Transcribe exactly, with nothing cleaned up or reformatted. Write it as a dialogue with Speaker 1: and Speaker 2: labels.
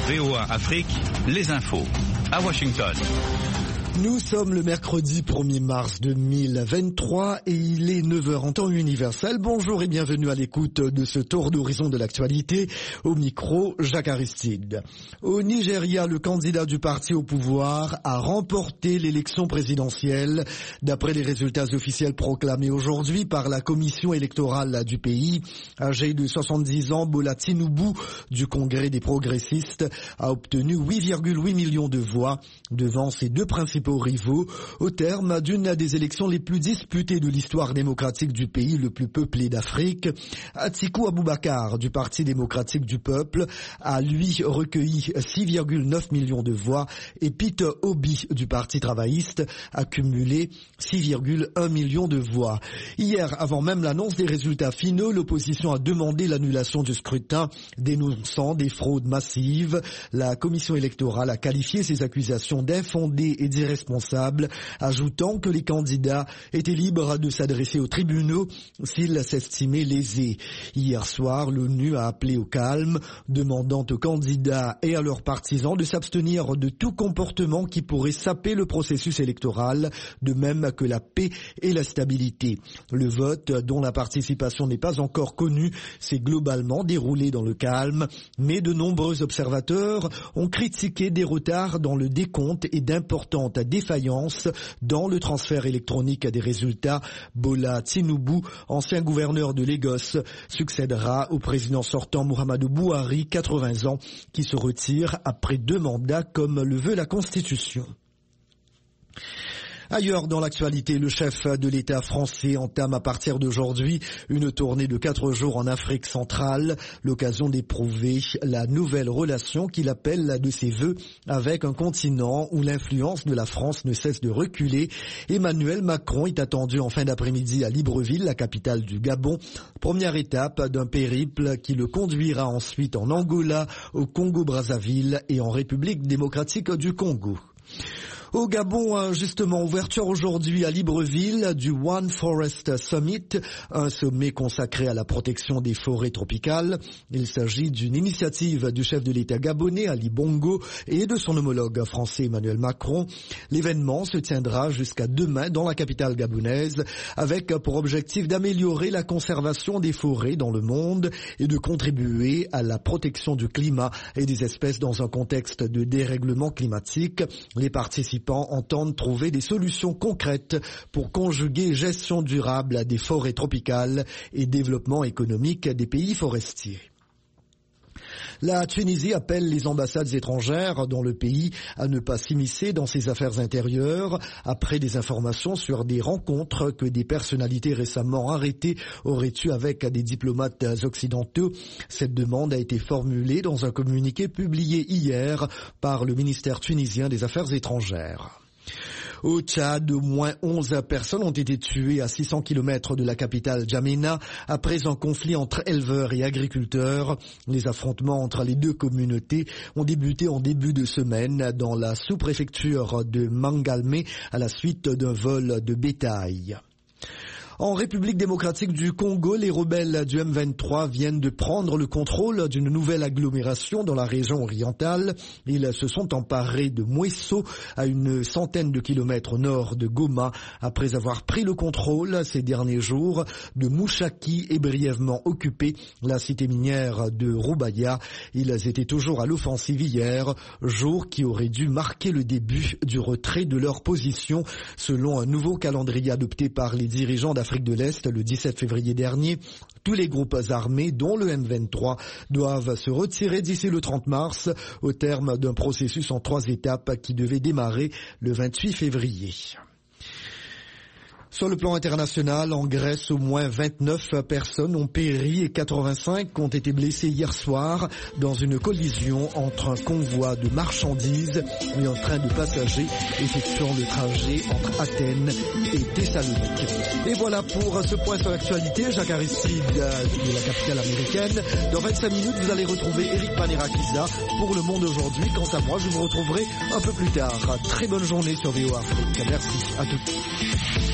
Speaker 1: V O A Afrique, les infos. À Washington.
Speaker 2: Nous sommes le mercredi premier mars deux mille vingt-trois et il est neuf heures en temps universel. Bonjour et bienvenue à l'écoute de ce tour d'horizon de l'actualité. Au micro, Jacques Aristide. Au Nigeria, le candidat du parti au pouvoir a remporté l'élection présidentielle. D'après les résultats officiels proclamés aujourd'hui par la commission électorale du pays, âgé de soixante-dix ans, Bola Tinubu du Congrès des progressistes a obtenu huit virgule huit millions de voix devant ses deux principaux rivaux au terme d'une des élections les plus disputées de l'histoire démocratique du pays le plus peuplé d'Afrique. Atiku Abubakar du Parti démocratique du peuple a lui recueilli six virgule neuf millions de voix et Peter Obi du Parti travailliste a cumulé six virgule un millions de voix. Hier, avant même l'annonce des résultats finaux, l'opposition a demandé l'annulation du scrutin, dénonçant des fraudes massives. La commission électorale a qualifié ces accusations d'infondées et d'irresponsables, ajoutant que les candidats étaient libres de s'adresser aux tribunaux s'ils s'estimaient lésés. Hier soir, l'ONU a appelé au calme, demandant aux candidats et à leurs partisans de s'abstenir de tout comportement qui pourrait saper le processus électoral, de même que la paix et la stabilité. Le vote, dont la participation n'est pas encore connue, s'est globalement déroulé dans le calme, mais de nombreux observateurs ont critiqué des retards dans le décompte et d'importantes défaillance dans le transfert électronique des résultats. Bola Tinubu, ancien gouverneur de Lagos, succédera au président sortant Muhammadu Buhari, quatre-vingts ans, qui se retire après deux mandats comme le veut la Constitution. Ailleurs dans l'actualité, le chef de l'État français entame à partir d'aujourd'hui une tournée de quatre jours en Afrique centrale, l'occasion d'éprouver la nouvelle relation qu'il appelle de ses vœux avec un continent où l'influence de la France ne cesse de reculer. Emmanuel Macron est attendu en fin d'après-midi à Libreville, la capitale du Gabon, première étape d'un périple qui le conduira ensuite en Angola, au Congo-Brazzaville et en République démocratique du Congo. Au Gabon, justement, ouverture aujourd'hui à Libreville du One Forest Summit, un sommet consacré à la protection des forêts tropicales. Il s'agit d'une initiative du chef de l'État gabonais, Ali Bongo, et de son homologue français, Emmanuel Macron. L'événement se tiendra jusqu'à demain dans la capitale gabonaise, avec pour objectif d'améliorer la conservation des forêts dans le monde et de contribuer à la protection du climat et des espèces dans un contexte de dérèglement climatique. Les participants entendent trouver des solutions concrètes pour conjuguer gestion durable des forêts tropicales et développement économique des pays forestiers. La Tunisie appelle les ambassades étrangères dans le pays à ne pas s'immiscer dans ses affaires intérieures après des informations sur des rencontres que des personnalités récemment arrêtées auraient eues avec des diplomates occidentaux. Cette demande a été formulée dans un communiqué publié hier par le ministère tunisien des Affaires étrangères. Au Tchad, au moins onze personnes ont été tuées à six cents kilomètres de la capitale Djamena après un conflit entre éleveurs et agriculteurs. Les affrontements entre les deux communautés ont débuté en début de semaine dans la sous-préfecture de Mangalmé à la suite d'un vol de bétail. En République démocratique du Congo, les rebelles du M vingt-trois viennent de prendre le contrôle d'une nouvelle agglomération dans la région orientale. Ils se sont emparés de Mweso, à une centaine de kilomètres au nord de Goma, après avoir pris le contrôle ces derniers jours de Mouchaki et brièvement occupé la cité minière de Rubaya. Ils étaient toujours à l'offensive hier, jour qui aurait dû marquer le début du retrait de leur position, selon un nouveau calendrier adopté par les dirigeants d'Afrique de l'Est le dix-sept février dernier. Tous les groupes armés, dont le M vingt-trois, doivent se retirer d'ici le trente mars, au terme d'un processus en trois étapes qui devait démarrer le vingt-huit février. Sur le plan international, en Grèce, au moins vingt-neuf personnes ont péri et quatre-vingt-cinq ont été blessées hier soir dans une collision entre un convoi de marchandises et un train de passagers effectuant le trajet entre Athènes et Thessalonique. Et voilà pour ce point sur l'actualité. Jacques Aristide de la capitale américaine. Dans vingt-cinq minutes, vous allez retrouver Eric Panerakiza pour Le Monde aujourd'hui. Quant à moi, je vous retrouverai un peu plus tard. Très bonne journée sur V O A Afrique. Merci à tous.